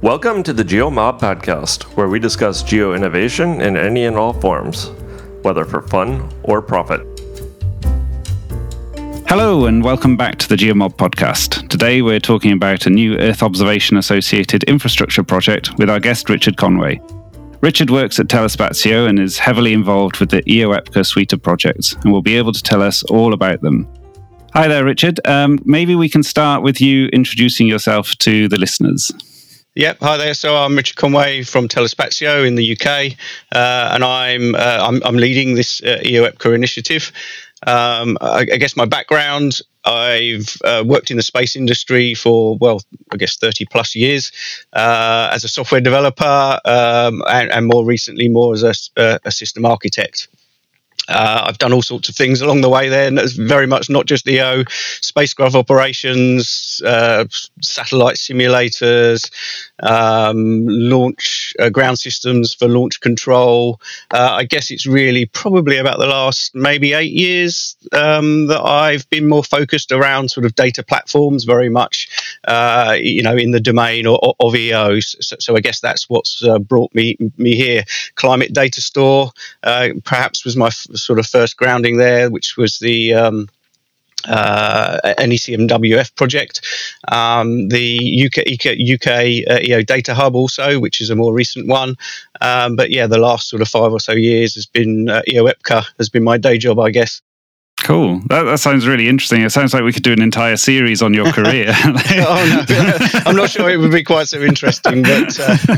Welcome to the GeoMob podcast, where we discuss geo innovation in any and all forms, whether for fun or profit. Hello and welcome back to the GeoMob podcast. Today we're talking about a new Earth observation associated infrastructure project with our guest Richard Conway. Richard works at Telespazio and is heavily involved with the EOEPCA suite of projects and will be able to tell us all about them. Hi there, Richard. Maybe we can start with you introducing yourself to the listeners. Yep, hi there. So I'm Richard Conway from Telespazio in the UK, and I'm leading this EOEPCA initiative. I guess my background, I've worked in the space industry for, 30 plus years as a software developer, and more recently, more as a system architect. I've done all sorts of things along the way there, and that's very much not just EO, spacecraft operations, satellite simulators, launch ground systems for launch control. I guess it's really probably about the last maybe 8 years that I've been more focused around sort of data platforms, very much, in the domain of EO. So I guess that's what's brought me here. Climate Data Store, perhaps was my sort of first grounding there, which was the NECMWF project, the UK EO Data Hub also, which is a more recent one. But yeah, the last sort of 5 or so years has been EOEPCA has been my day job, I guess. Cool. That sounds really interesting. It sounds like we could do an entire series on your career. Oh, no. I'm not sure it would be quite so interesting, but...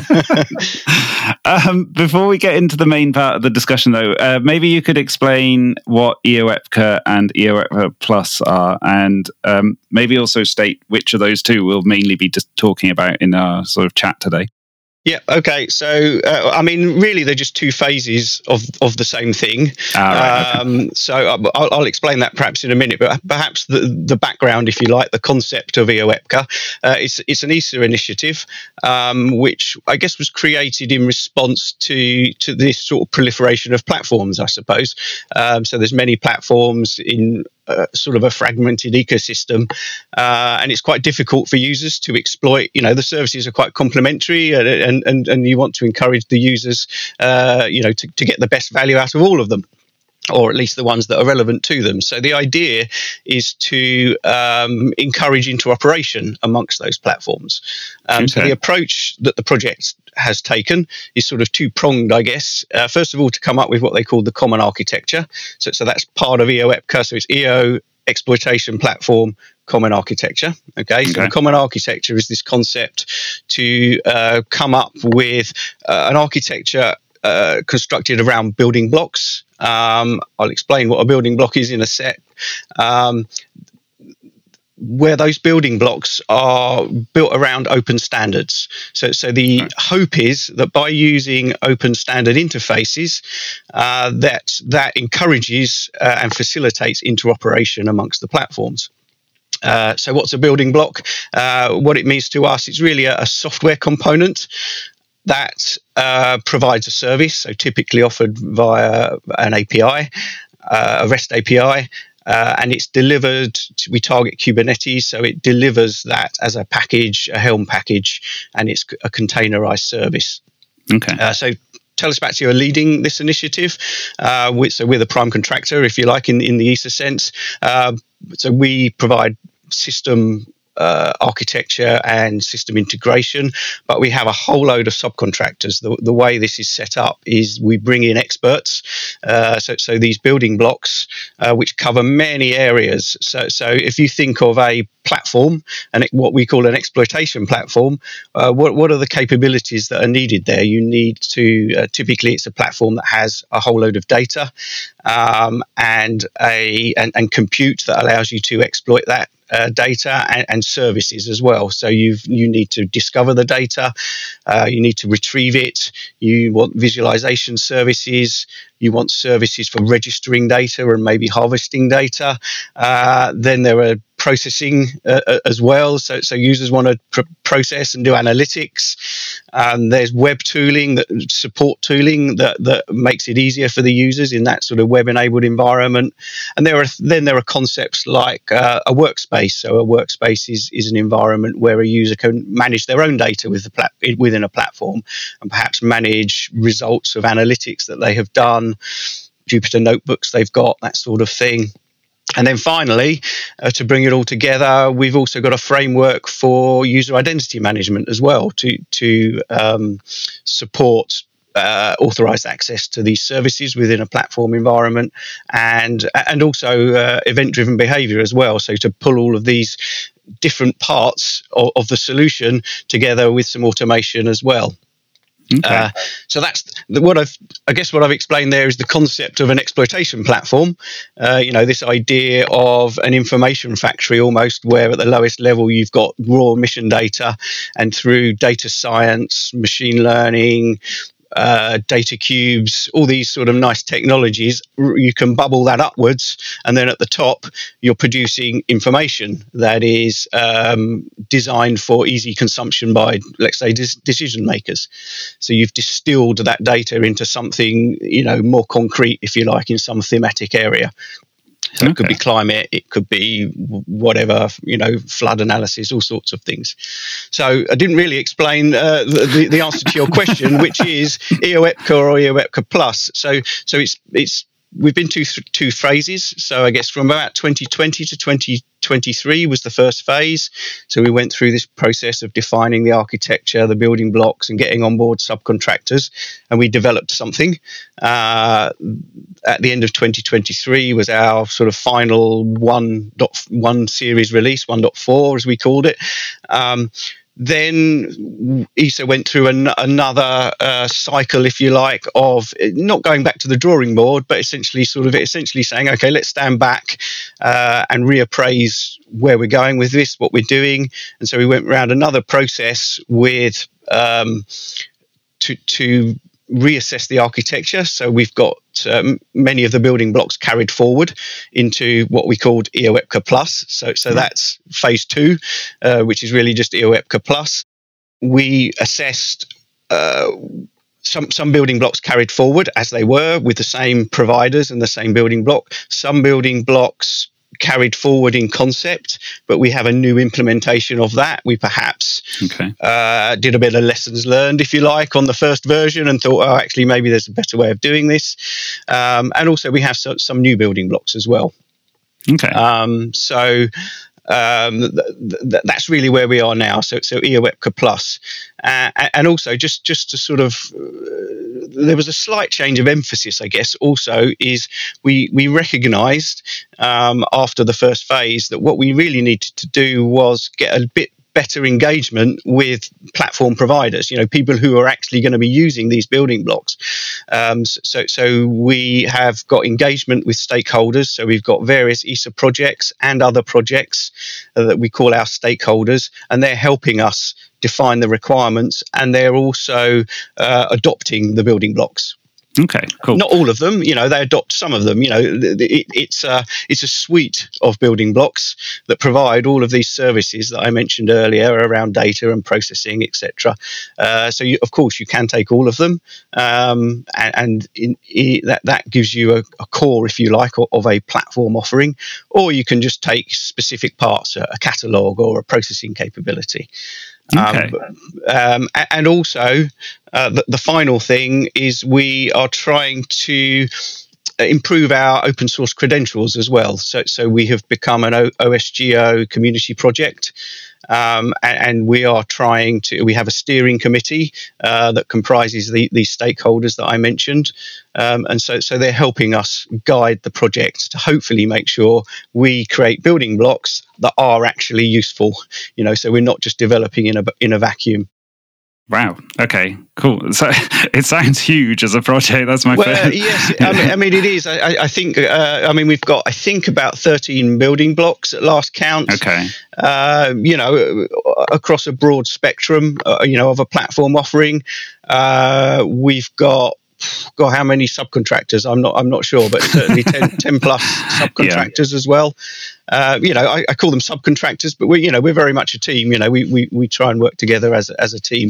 Before we get into the main part of the discussion, though, maybe you could explain what EOEPCA and EOEPCA Plus are, and maybe also state which of those two we'll mainly be just talking about in our sort of chat today. Yeah. Okay. So, really, they're just two phases of the same thing. Right, okay. So, I'll explain that perhaps in a minute. But perhaps the background, if you like, the concept of EOEPCA, it's an ESA initiative, which I guess was created in response to this sort of proliferation of platforms, I suppose. So, there's many platforms in sort of a fragmented ecosystem, and it's quite difficult for users to exploit. The services are quite complementary, and you want to encourage the users, to get the best value out of all of them, or at least the ones that are relevant to them. So the idea is to encourage interoperation amongst those platforms. Okay. So the approach that the project has taken is sort of two-pronged, I guess. First of all, to come up with what they call the common architecture. So that's part of EOEPCA. So it's EO Exploitation Platform Common Architecture. Okay, so the common architecture is this concept to come up with an architecture constructed around building blocks. I'll explain what a building block is in a sec. Where those building blocks are built around open standards. So the hope is that by using open standard interfaces, that encourages and facilitates interoperation amongst the platforms. So what's a building block? What it means to us, it's really a software component that provides a service, so typically offered via an API, a REST API, and it's delivered, we target Kubernetes, so it delivers that as a package, a Helm package, and it's a containerized service. Okay. So Telespazio are leading this initiative, so we're the prime contractor, if you like, in the ESA sense. So we provide system architecture and system integration, but we have a whole load of subcontractors. The way this is set up is we bring in experts, so these building blocks which cover many areas. So if you think of a platform and what we call an exploitation platform, what are the capabilities that are needed there? You need to typically it's a platform that has a whole load of data and compute that allows you to exploit that data and services as well. So you need to discover the data, you need to retrieve it, you want visualization services, you want services for registering data and maybe harvesting data. Then there are processing as well. So users want to process and do analytics. There's web tooling, support tooling that makes it easier for the users in that sort of web-enabled environment. And there are concepts like a workspace. So a workspace is an environment where a user can manage their own data within a platform, and perhaps manage results of analytics that they have done, Jupyter notebooks they've got, that sort of thing. And then finally, to bring it all together, we've also got a framework for user identity management as well to support authorized access to these services within a platform environment, and also event-driven behavior as well. So to pull all of these different parts of the solution together with some automation as well. Okay. So that's what I've explained there is the concept of an exploitation platform. This idea of an information factory almost, where at the lowest level you've got raw mission data, and through data science, machine learning, data cubes, all these sort of nice technologies, you can bubble that upwards, and then at the top you're producing information that is designed for easy consumption by, let's say, decision makers. So you've distilled that data into something more concrete, if you like, in some thematic area. So it could be climate, it could be whatever, flood analysis, all sorts of things. So I didn't really explain the answer to your question, which is EOEPCA or EOEPCA Plus. So we've been two phases. So I guess from about 2020 to 2023 was the first phase. So we went through this process of defining the architecture, the building blocks, and getting on board subcontractors, and we developed something. At the end of 2023 was our sort of final 1.1 series release, 1.4 as we called it. Then ESA went through another cycle, if you like, of not going back to the drawing board, but essentially saying, okay, let's stand back and reappraise where we're going with this, what we're doing. And so we went around another process with to reassess the architecture. So we've got many of the building blocks carried forward into what we called EOEPCA Plus. So that's phase 2, which is really just EOEPCA Plus. We assessed some building blocks carried forward as they were with the same providers and the same building block. Some building blocks carried forward in concept, but we have a new implementation of that. We perhaps did a bit of lessons learned, if you like, on the first version and thought, oh, actually, maybe there's a better way of doing this. And also we have some new building blocks as well. Okay. That's really where we are now. So EOEPCA Plus, and also just to sort of, there was a slight change of emphasis, I guess. Also, is we recognised after the first phase that what we really needed to do was get a bit better engagement with platform providers, people who are actually going to be using these building blocks. So we have got engagement with stakeholders. So we've got various ESA projects and other projects that we call our stakeholders, and they're helping us define the requirements, and they're also adopting the building blocks. Okay, cool. Not all of them, they adopt some of them. It's a suite of building blocks that provide all of these services that I mentioned earlier around data and processing, etc. So of course you can take all of them, and that gives you a core, if you like, of a platform offering, or you can just take specific parts, a catalog or a processing capability. Okay. And also, the final thing is we are trying to improve our open source credentials as well. So we have become an OSGeo community project, and we are trying to. We have a steering committee that comprises these stakeholders that I mentioned, and so they're helping us guide the project to hopefully make sure we create building blocks that are actually useful. So we're not just developing in a vacuum. Wow. Okay. Cool. So it sounds huge as a project. That's my first. Yes. I mean, it is. I think. We've got, I think, about 13 building blocks at last count. Okay. Across a broad spectrum, of a platform offering. We've got God, how many subcontractors? I'm not sure, but certainly 10 plus subcontractors as well. I call them subcontractors, but we're very much a team. We try and work together as a team.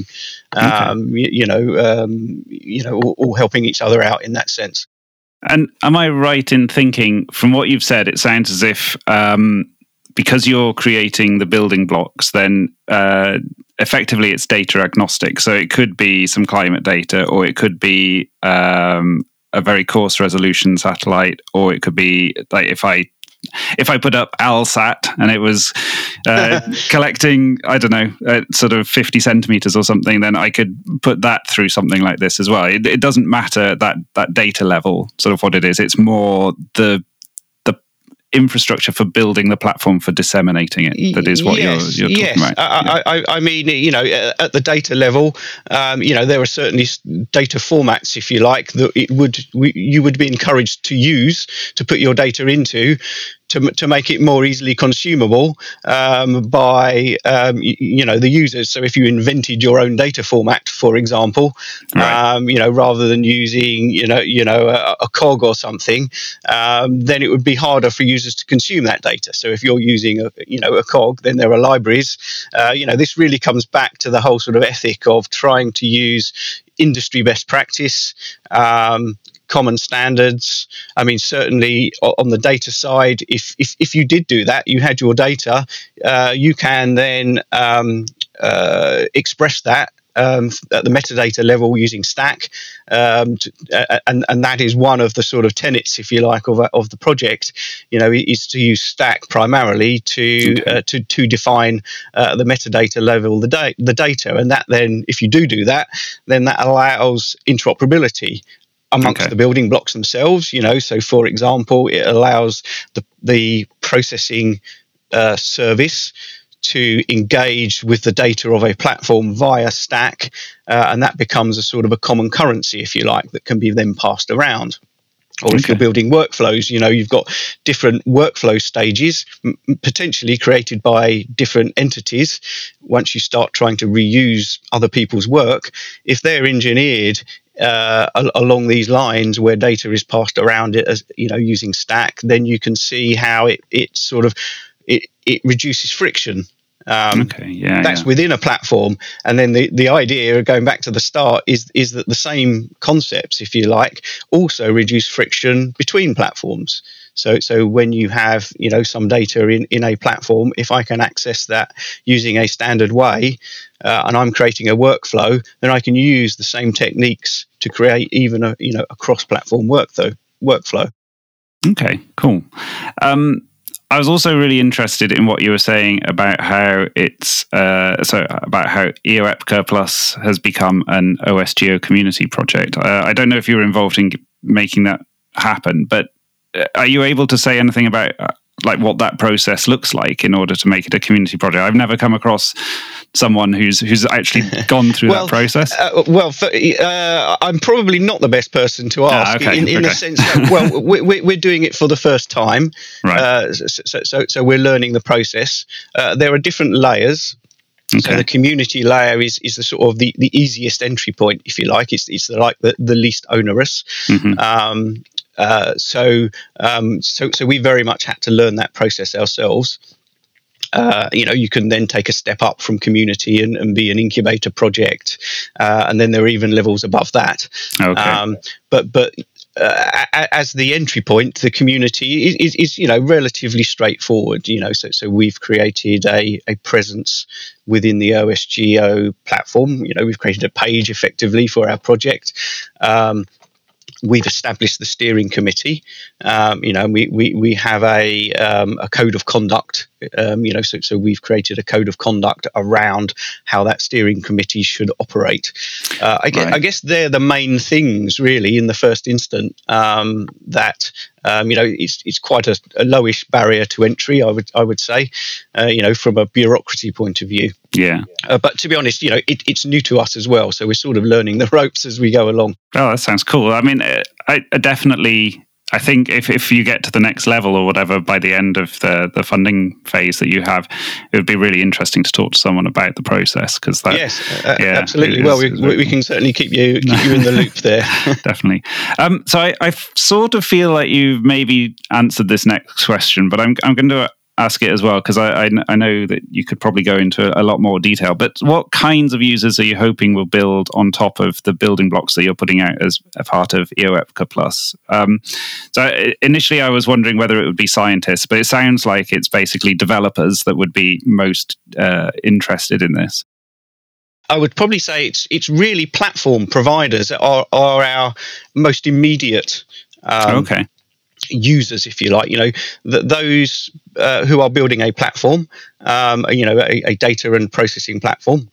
All helping each other out in that sense. And am I right in thinking, from what you've said, it sounds as if because you're creating the building blocks, then effectively it's data agnostic. So it could be some climate data, or it could be a very coarse resolution satellite, or it could be like if I put up ALSAT and it was collecting, I don't know, sort of 50 centimeters or something, then I could put that through something like this as well. It doesn't matter that data level, sort of what it is. It's more the infrastructure for building the platform for disseminating it. That is what you're talking about. I mean, at the data level, there are certainly data formats, if you like, that you would be encouraged to use to put your data into to make it more easily consumable by the users. So if you invented your own data format, for example, right. Rather than using a cog or something, then it would be harder for users to consume that data. So if you're using a cog, then there are libraries. This really comes back to the whole sort of ethic of trying to use industry best practice, common standards. I mean, certainly on the data side, if you did do that, you had your data, you can then express that at the metadata level using Stack, and that is one of the sort of tenets, if you like, of the project. Is to use Stack primarily to define the metadata level, the data, and that then, if you do that, then that allows interoperability amongst the building blocks themselves. So for example, it allows the processing service to engage with the data of a platform via Stack, and that becomes a sort of a common currency, if you like, that can be then passed around. Or if you're building workflows, you've got different workflow stages, potentially created by different entities. Once you start trying to reuse other people's work, if they're engineered along these lines where data is passed around it, as using Stack, then you can see how it sort of reduces friction. That's within a platform, and then the idea, going back to the start, is that the same concepts, if you like, also reduce friction between platforms. So when you have some data in a platform, if I can access that using a standard way, and I'm creating a workflow, then I can use the same techniques to create even a cross-platform workflow. Okay, cool. I was also really interested in what you were saying about how about how EOEPCA Plus has become an OSGeo community project. I don't know if you were involved in making that happen, but are you able to say anything about like what that process looks like in order to make it a community project? I've never come across someone who's actually gone through that process. I'm probably not the best person to ask in the sense that, we're doing it for the first time. Right. So we're learning the process. There are different layers. Okay. So the community layer is the sort of the easiest entry point, if you like. It's the least onerous. Mm-hmm. So we very much had to learn that process ourselves. You can then take a step up from community and be an incubator project, and then there are even levels above that. Okay. But as the entry point, the community is relatively straightforward. So we've created a presence within the OSGeo platform. We've created a page effectively for our project. We've established the steering committee. We have a code of conduct. So we've created a code of conduct around how that steering committee should operate. I guess they're the main things, really, in the first instance. That it's quite a lowish barrier to entry, I would say. From a bureaucracy point of view. Yeah. But to be honest, it's new to us as well. So we're sort of learning the ropes as we go along. Oh, that sounds cool. I mean, I definitely I think if you get to the next level or whatever by the end of the funding phase that you have, it would be really interesting to talk to someone about the process, because that absolutely. Well, we can certainly keep you in the loop there. Definitely. So I sort of feel like you've maybe answered this next question, but I'm going to ask it as well, because I know that you could probably go into a lot more detail. But what kinds of users are you hoping will build on top of the building blocks that you're putting out as a part of EOEPCA Plus? So initially I was wondering whether it would be scientists, but it sounds like it's basically developers that would be most interested in this. I would probably say it's really platform providers that are our most immediate users, if you like. Those who are building a platform, a data and processing platform.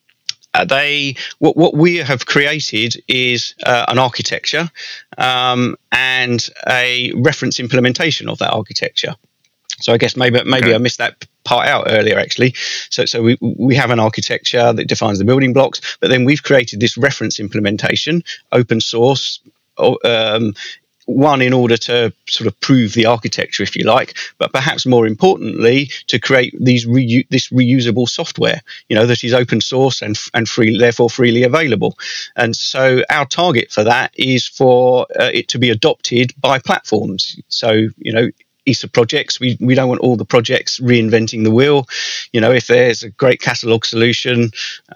What we have created is an architecture and a reference implementation of that architecture. So I guess maybe I missed that part out earlier, actually. So we have an architecture that defines the building blocks, but then we've created this reference implementation, open source, one in order to sort of prove the architecture, if you like, but perhaps more importantly, to create this reusable software, that is open source and free, therefore freely available. And so our target for that is for it to be adopted by platforms. So, ESA projects, we don't want all the projects reinventing the wheel. If there's a great catalog solution,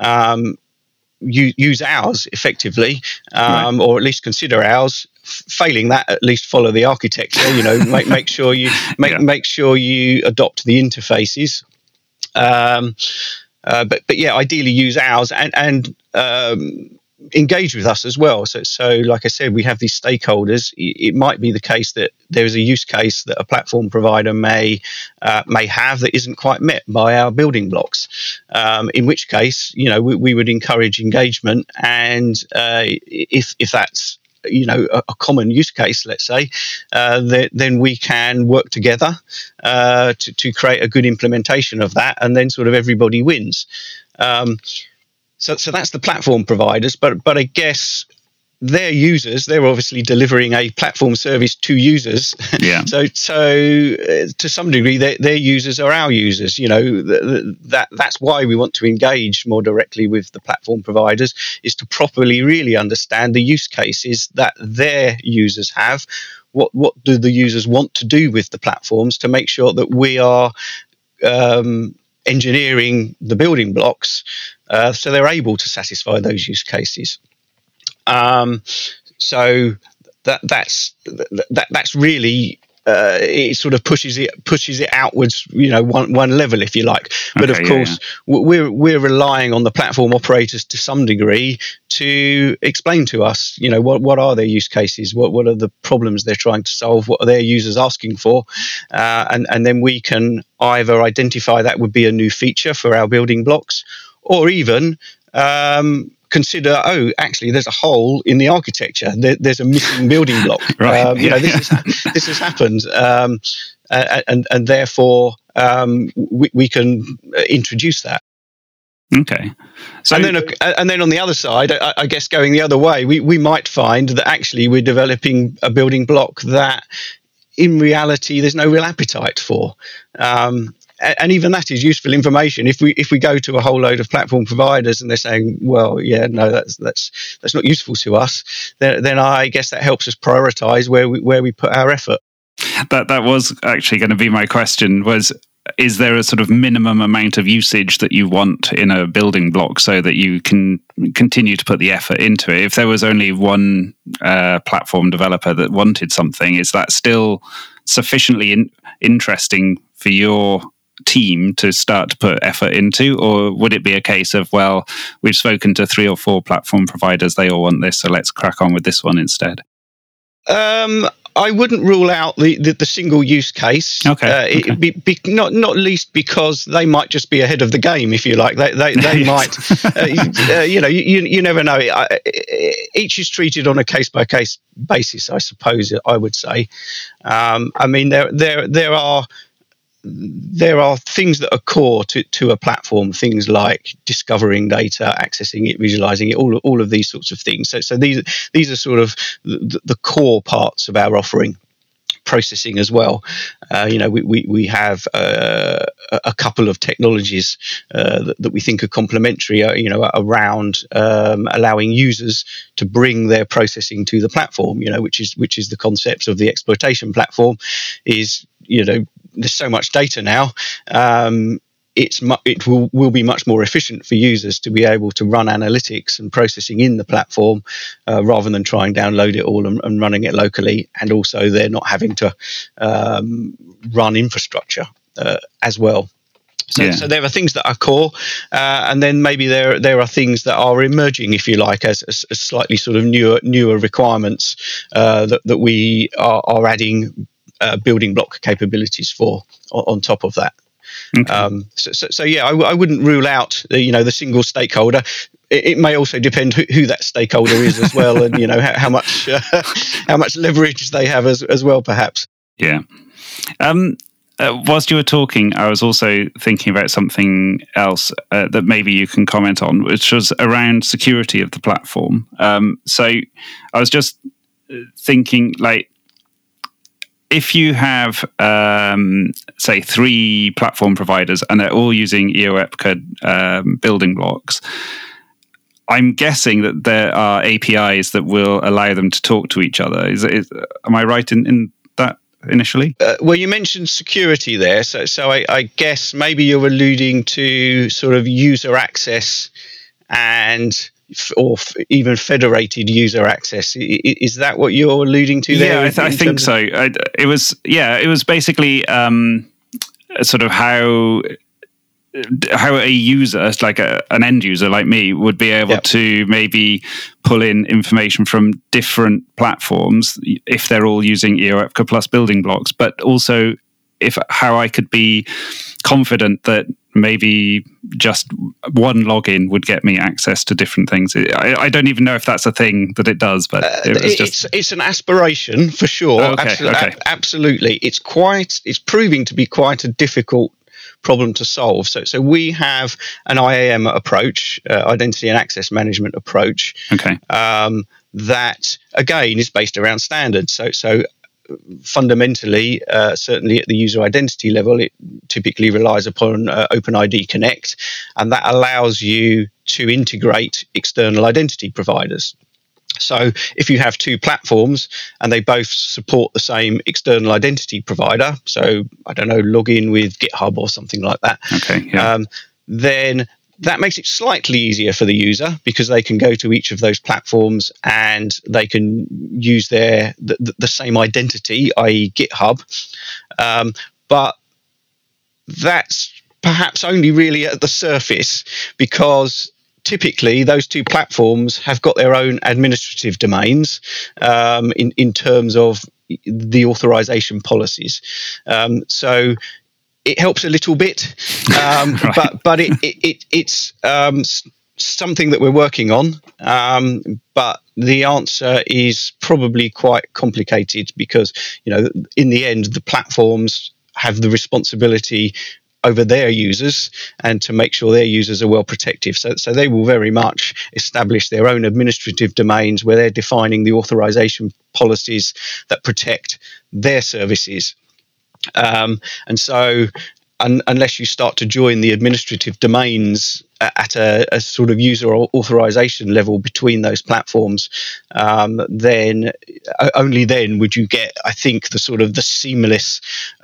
use ours effectively, or at least consider ours. Failing that, at least follow the architecture. Make sure you make sure you adopt the interfaces. But ideally use ours and engage with us as well. So like I said, we have these stakeholders. It might be the case that there is a use case that a platform provider may have that isn't quite met by our building blocks. In which case, we would encourage engagement, and if that's a common use case, let's say, then we can work together to create a good implementation of that, and then sort of everybody wins. So that's the platform providers, but I guess their users, they're obviously delivering a platform service to users. Yeah. So to some degree, their users are our users. That's why we want to engage more directly with the platform providers, is to properly really understand the use cases that their users have. What do the users want to do with the platforms, to make sure that we are engineering the building blocks so they're able to satisfy those use cases. So that's really it sort of pushes it outwards, one level, if you like. But of course, we're relying on the platform operators to some degree to explain to us, what are their use cases, what are the problems they're trying to solve, what are their users asking for, and then we can either identify that would be a new feature for our building blocks, or even consider, actually, there's a hole in the architecture. There's a missing building block. This has happened, and therefore we can introduce that. Okay. So, and then on the other side, I guess going the other way, we might find that actually we're developing a building block that, in reality, there's no real appetite for. And even that is useful information. If we go to a whole load of platform providers and they're saying, well, yeah, no, that's not useful to us, then I guess that helps us prioritize where we put our effort. That was actually going to be my question, is there a sort of minimum amount of usage that you want in a building block so that you can continue to put the effort into it? If there was only one platform developer that wanted something, is that still sufficiently interesting for your team to start to put effort into? Or would it be a case of, well, we've spoken to 3 or 4 platform providers, they all want this, so let's crack on with this one instead? I wouldn't rule out the single use case. Okay. Not least because they might just be ahead of the game, if you like. They might. You never know. Each is treated on a case by case basis, I suppose. I would say. I mean, there are things that are core to a platform, things like discovering data, accessing it, visualizing it, all of these sorts of things. So these are sort of the core parts of our offering. processing as well. We have a couple of technologies that we think are complementary, around allowing users to bring their processing to the platform, which is the concept of the exploitation platform. Is, there's so much data now. It will be much more efficient for users to be able to run analytics and processing in the platform, rather than try and download it all and running it locally. And also, they're not having to run infrastructure as well. So there are things that are core, and then maybe there are things that are emerging, if you like, as slightly sort of newer requirements that we are adding building block capabilities for on top of that. Okay. I wouldn't rule out the single stakeholder. It may also depend who that stakeholder is as well, and how much leverage they have as well, perhaps. Yeah. Whilst you were talking, I was also thinking about something else that maybe you can comment on, which was around security of the platform. So I was just thinking, like, if you have, say, 3 platform providers and they're all using EOEPCA building blocks, I'm guessing that there are APIs that will allow them to talk to each other. Am I right in that initially? Well, you mentioned security there, so I guess maybe you're alluding to sort of user access or even federated user access. Is that what you're alluding to there? Yeah, I think so. It was basically sort of how a user, like an end user like me, would be able to maybe pull in information from different platforms if they're all using EOEPCA plus building blocks, but also how I could be confident that maybe just one login would get me access to different things. I don't even know if that's a thing that it does, but it's an aspiration for sure. Oh, okay. Absolutely. It's proving to be quite a difficult problem to solve. So we have an IAM approach, identity and access management approach. Okay. That again is based around standards. So fundamentally, certainly at the user identity level, it typically relies upon OpenID Connect, and that allows you to integrate external identity providers. So if you have 2 platforms and they both support the same external identity provider, so I don't know, log in with GitHub or something like that, then that makes it slightly easier for the user because they can go to each of those platforms and they can use the same identity, i.e. GitHub. But that's perhaps only really at the surface, because typically those 2 platforms have got their own administrative domains in terms of the authorization policies. So it helps a little bit, right. but it's something that we're working on. But the answer is probably quite complicated because, in the end, the platforms have the responsibility over their users and to make sure their users are well protected. So they will very much establish their own administrative domains where they're defining the authorization policies that protect their services. And so unless you start to join the administrative domains at a sort of user authorization level between those platforms, then only then would you get, I think, the sort of the seamless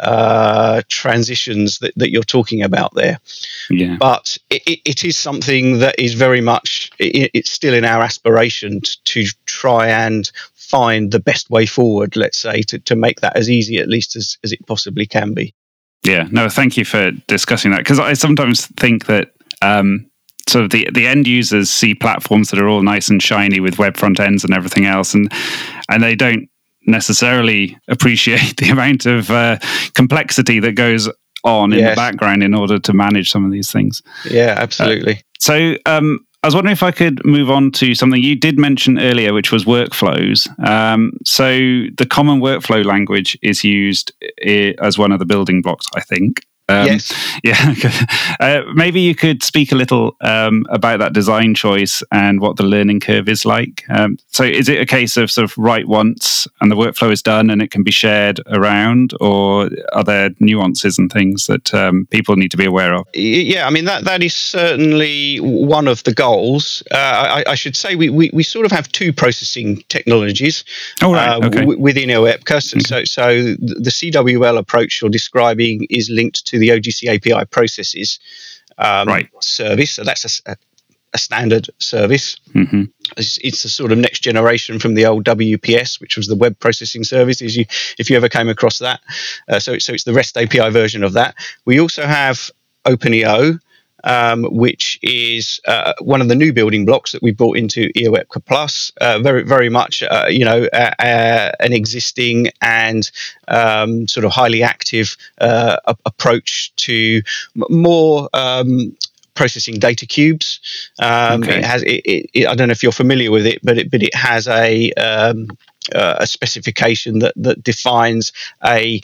transitions that you're talking about there. Yeah. But it is something that is very much, it's still in our aspiration to try and find the best way forward, let's say, to make that as easy at least as it possibly can be. Yeah, no, thank you for discussing that, because I sometimes think that sort of the end users see platforms that are all nice and shiny with web front ends and everything else, and they don't necessarily appreciate the amount of complexity that goes on in the background in order to manage some of these things. Yeah, absolutely. So I was wondering if I could move on to something you did mention earlier, which was workflows. So the common workflow language is used as one of the building blocks, I think. Yes. Yeah. Maybe you could speak a little about that design choice and what the learning curve is like. So is it a case of sort of write once and the workflow is done and it can be shared around, or are there nuances and things that people need to be aware of? Yeah, I mean, that is certainly one of the goals. I should say we sort of have two processing technologies within EOEPCA. So the CWL approach you're describing is linked to the OGC API processes service. So that's a standard service. Mm-hmm. It's a sort of next generation from the old WPS, which was the web processing service. If you ever came across that, so it's the REST API version of that. We also have OpenEO, which is one of the new building blocks that we brought into EOEPCA Plus. Very much, an existing and sort of highly active approach to more processing data cubes. It has. I don't know if you're familiar with it, but it has a specification that defines a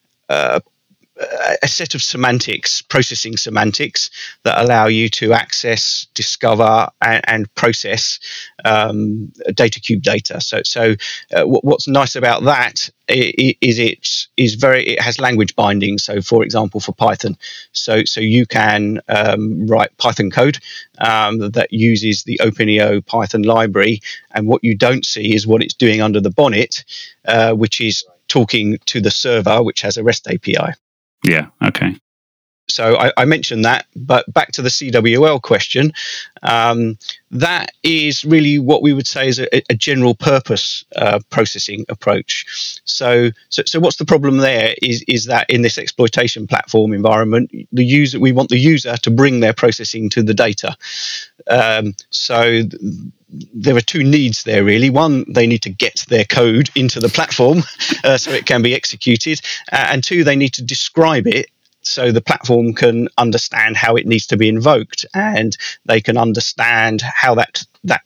set of semantics, processing semantics, that allow you to access, discover, and process data cube data. So what's nice about that is it has language binding. So, for example, for Python, so you can write Python code that uses the OpenEO Python library, and what you don't see is what it's doing under the bonnet, which is talking to the server, which has a REST API. Yeah. Okay. So I mentioned that, but back to the CWL question, that is really what we would say is a general purpose processing approach. So what's the problem there is that in this exploitation platform environment, we want the user to bring their processing to the data. So there are two needs there, really. One, they need to get their code into the platform so it can be executed. And two, they need to describe it so the platform can understand how it needs to be invoked, and they can understand how that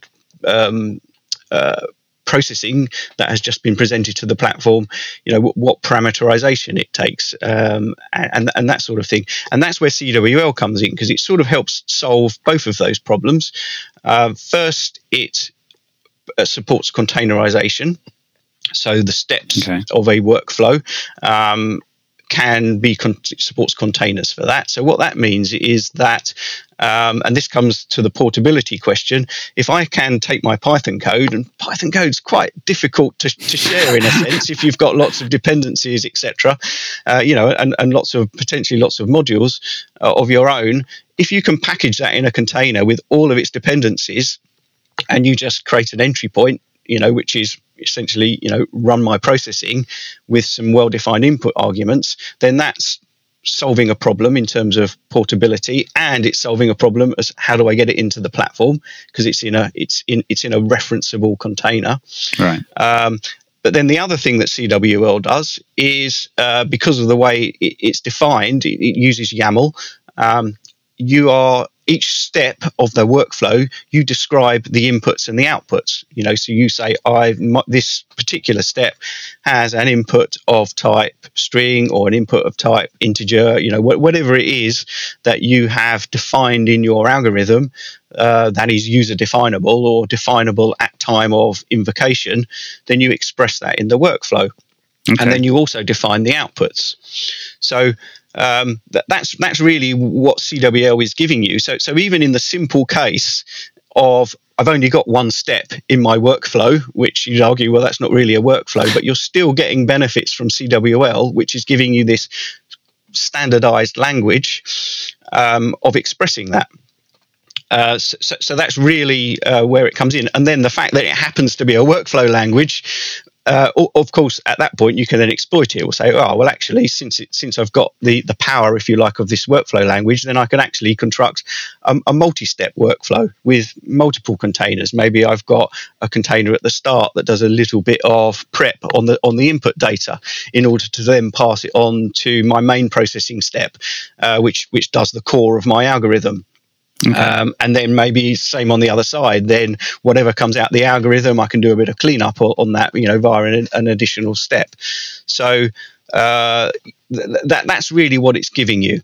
processing that has just been presented to the platform, what parameterization it takes, and that sort of thing. And that's where CWL comes in, because it sort of helps solve both of those problems. First, it supports containerization. So the steps of a workflow supports containers for that. So what that means is that, and this comes to the portability question, if I can take my Python code, and Python code's quite difficult to share in a sense if you've got lots of dependencies, etc., and potentially lots of modules of your own. If you can package that in a container with all of its dependencies, and you just create an entry point, which is essentially, run my processing with some well-defined input arguments, then that's solving a problem in terms of portability, and it's solving a problem as how do I get it into the platform, because it's in a referenceable container. Right. But then the other thing that CWL does is, because of the way it's defined, it uses YAML. Each step of the workflow, you describe the inputs and the outputs. So you say, this particular step has an input of type string or an input of type integer. Whatever it is that you have defined in your algorithm that is user definable or definable at time of invocation, then you express that in the workflow. Okay. And then you also define the outputs. So that's really what CWL is giving you. So even in the simple case of I've only got one step in my workflow, which you'd argue, well, that's not really a workflow, but you're still getting benefits from CWL, which is giving you this standardized language of expressing that. So that's really where it comes in. And then the fact that it happens to be a workflow language, of course, at that point, you can then exploit it or say, oh, well, actually, since I've got the power, if you like, of this workflow language, then I can actually construct a multi-step workflow with multiple containers. Maybe I've got a container at the start that does a little bit of prep on the input data in order to then pass it on to my main processing step, which does the core of my algorithm. Okay. And then maybe same on the other side. Then whatever comes out the algorithm, I can do a bit of cleanup on that, via an additional step. So that's really what it's giving you.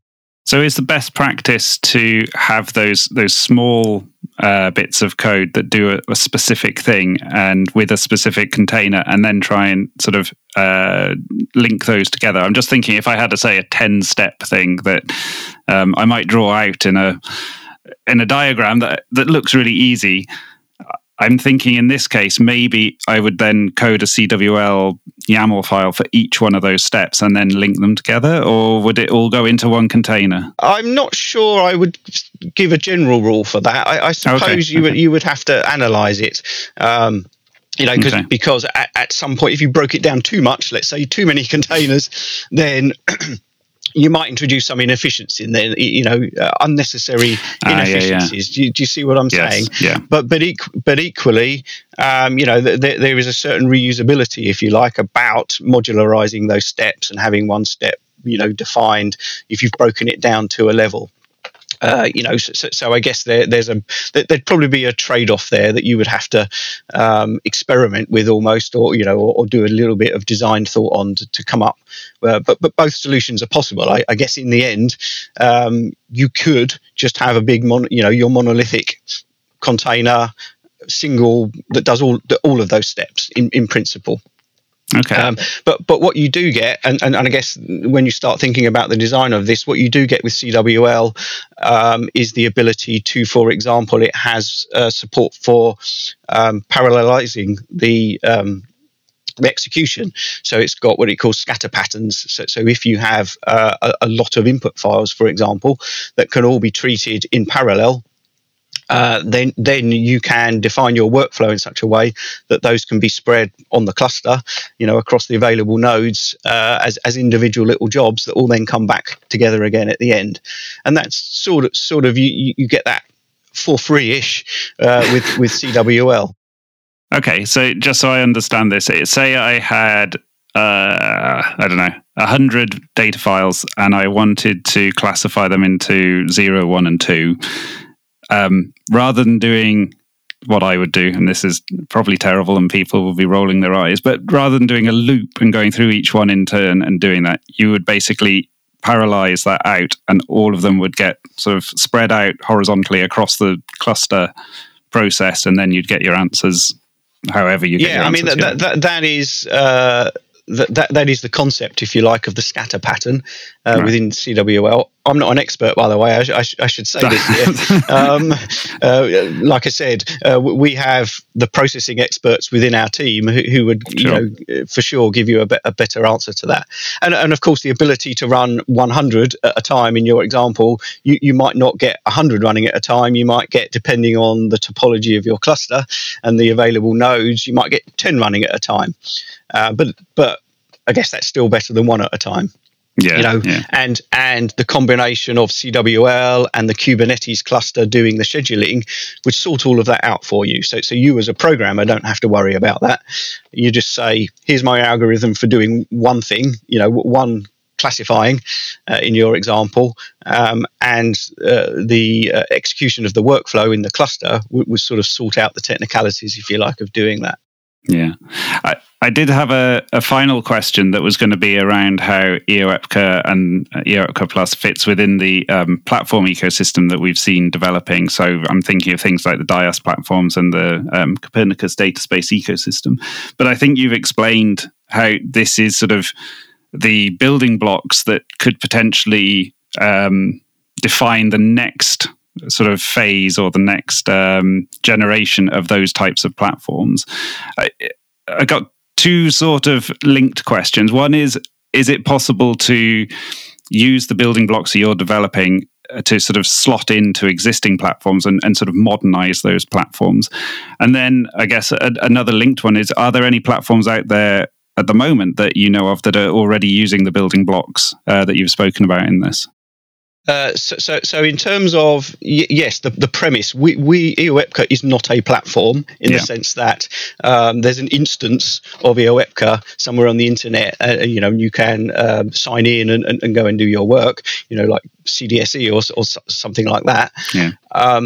So is the best practice to have those small bits of code that do a specific thing and with a specific container, and then try and sort of link those together? I'm just thinking if I had to say a 10-step thing that I might draw out in a diagram that looks really easy. I'm thinking in this case, maybe I would then code a CWL YAML file for each one of those steps and then link them together, or would it all go into one container? I'm not sure I would give a general rule for that. I suppose you would have to analyze it. Because at some point, if you broke it down too much, let's say too many containers, then you might introduce some inefficiency in there, unnecessary inefficiencies. Do you see what I'm saying? Yeah. But equally, there is a certain reusability, if you like, about modularizing those steps and having one step, defined if you've broken it down to a level. So I guess there'd probably be a trade-off there that you would have to experiment with almost, or do a little bit of design thought on to come up. But both solutions are possible. I guess in the end, you could just have a big your monolithic container single that does all of those steps in principle. Okay. But what you do get, and I guess when you start thinking about the design of this, what you do get with CWL is the ability to, for example, it has support for parallelizing the execution. So it's got what it calls scatter patterns. So if you have a lot of input files, for example, that can all be treated in parallel, then you can define your workflow in such a way that those can be spread on the cluster, across the available nodes as individual little jobs that all then come back together again at the end. And that's sort of you get that for free-ish with CWL. Okay, so just so I understand this, say I had 100 data files and I wanted to classify them into 0, 1, and 2. Rather than doing what I would do, and this is probably terrible and people will be rolling their eyes, but rather than doing a loop and going through each one in turn and doing that, you would basically parallelize that out and all of them would get sort of spread out horizontally across the cluster, processed, and then you'd get your answers however you get your answers. That is... That is the concept, if you like, of the scatter pattern within CWL. I'm not an expert, by the way. I should say this here. Like I said, we have the processing experts within our team who would, for sure, give you a better answer to that. And of course, the ability to run 100 at a time in your example, you might not get 100 running at a time. You might get, depending on the topology of your cluster and the available nodes, you might get 10 running at a time. But I guess that's still better than one at a time. And the combination of CWL and the Kubernetes cluster doing the scheduling would sort all of that out for you. So you as a programmer don't have to worry about that. You just say, here's my algorithm for doing one thing, one classifying in your example, and the execution of the workflow in the cluster would sort of sort out the technicalities, if you like, of doing that. Yeah. I did have a final question that was going to be around how EOEPCA and EOEPCA Plus fits within the platform ecosystem that we've seen developing. So I'm thinking of things like the DIAS platforms and the Copernicus data space ecosystem. But I think you've explained how this is sort of the building blocks that could potentially define the next sort of phase or the next generation of those types of platforms. I got two sort of linked questions. One is it possible to use the building blocks that you're developing to sort of slot into existing platforms and sort of modernize those platforms? And then I guess another linked one is, are there any platforms out there at the moment that you know of that are already using the building blocks that you've spoken about in this? So in terms of, yes, the premise, we EOEPCA is not a platform in the sense that there's an instance of EOEPCA somewhere on the internet. You can sign in and go and do your work, like CDSE or something like that. Yeah.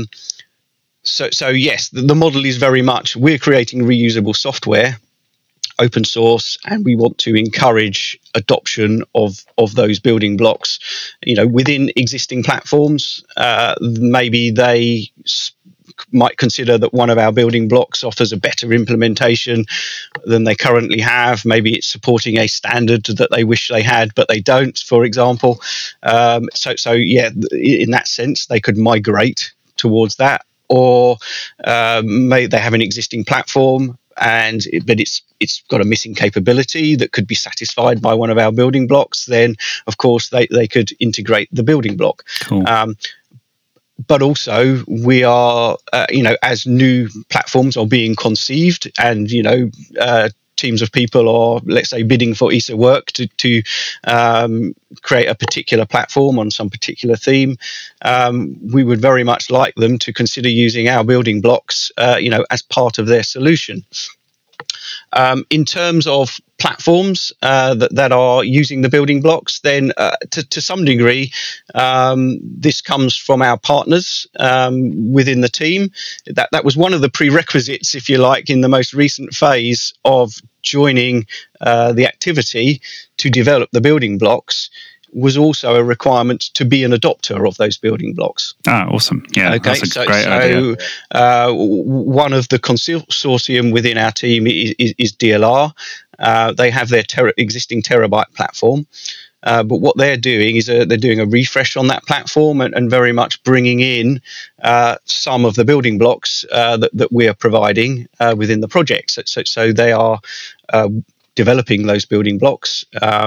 So yes, the model is very much, we're creating reusable software open source, and we want to encourage adoption of those building blocks, within existing platforms. Maybe they might consider that one of our building blocks offers a better implementation than they currently have. Maybe it's supporting a standard that they wish they had, but they don't, for example. So in that sense, they could migrate towards that, or maybe they have an existing platform but it's got a missing capability that could be satisfied by one of our building blocks. Then, of course, they could integrate the building block. Cool. But also, we are, as new platforms are being conceived, and teams of people are, let's say, bidding for ESA work to create a particular platform on some particular theme. We would very much like them to consider using our building blocks, as part of their solution. In terms of platforms that are using the building blocks, then to some degree, this comes from our partners within the team. That was one of the prerequisites, if you like, in the most recent phase of joining the activity to develop the building blocks, was also a requirement to be an adopter of those building blocks. Awesome. Yeah, okay, that's a great idea. One of the consortium within our team is DLR. They have their existing Terabyte platform. But what they're doing is they're doing a refresh on that platform and very much bringing in some of the building blocks that we are providing within the project. So they are developing those building blocks,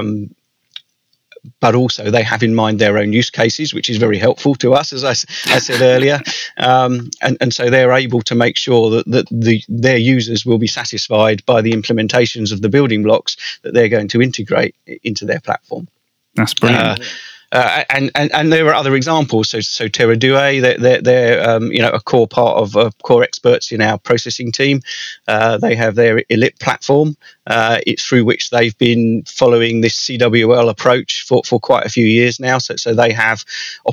but also they have in mind their own use cases, which is very helpful to us, as I said earlier. And so they're able to make sure that their users will be satisfied by the implementations of the building blocks that they're going to integrate into their platform. That's brilliant. And there are other examples. So TerraDue, they're a core part of core experts in our processing team. They have their ELIP platform, it's through which they've been following this CWL approach for quite a few years now. So they have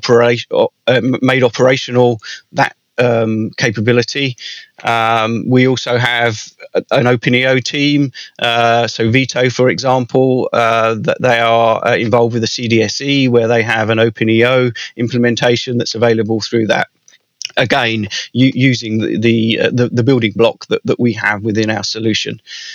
made operational that capability. We also have an OpenEO team. So Vito, for example, that they are involved with the CDSE, where they have an OpenEO implementation that's available through that. Again, using the building block that we have within our solution.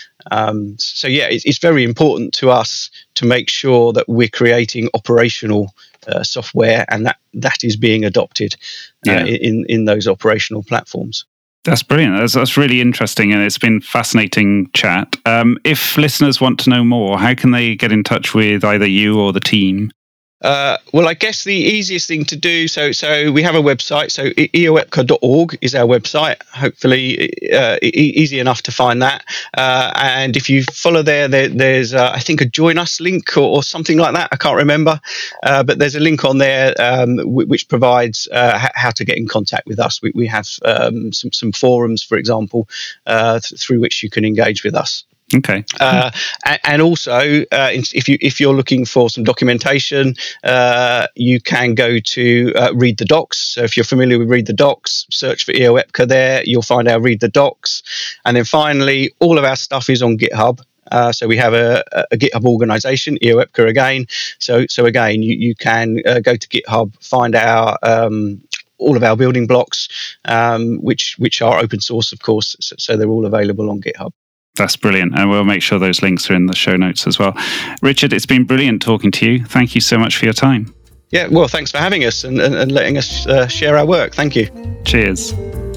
It's very important to us to make sure that we're creating operational software, and that is being adopted in those operational platforms. That's brilliant. That's really interesting, and it's been fascinating chat. If listeners want to know more, how can they get in touch with either you or the team? Well, I guess the easiest thing to do, so we have a website, so eoepca.org is our website, hopefully easy enough to find that. And if you follow there's I think a Join Us link or something like that, I can't remember, but there's a link on there which provides how to get in contact with us. We have some forums, for example, through which you can engage with us. Okay. And also, if you're looking for some documentation, you can go to Read the Docs. So if you're familiar with Read the Docs, search for eoepca there. You'll find our Read the Docs. And then finally, all of our stuff is on GitHub. So we have a GitHub organization, eoepca again. So again, you can go to GitHub, find our all of our building blocks, which are open source, of course. So they're all available on GitHub. That's brilliant. And we'll make sure those links are in the show notes as well. Richard, it's been brilliant talking to you. Thank you so much for your time. Yeah, well, thanks for having us and letting us share our work. Thank you. Cheers.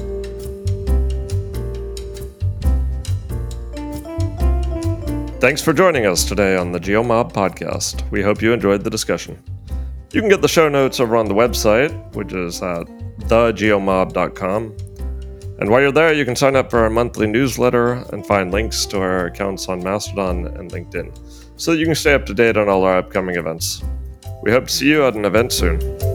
Thanks for joining us today on the GeoMob podcast. We hope you enjoyed the discussion. You can get the show notes over on the website, which is at thegeomob.com. And while you're there, you can sign up for our monthly newsletter and find links to our accounts on Mastodon and LinkedIn, so that you can stay up to date on all our upcoming events. We hope to see you at an event soon.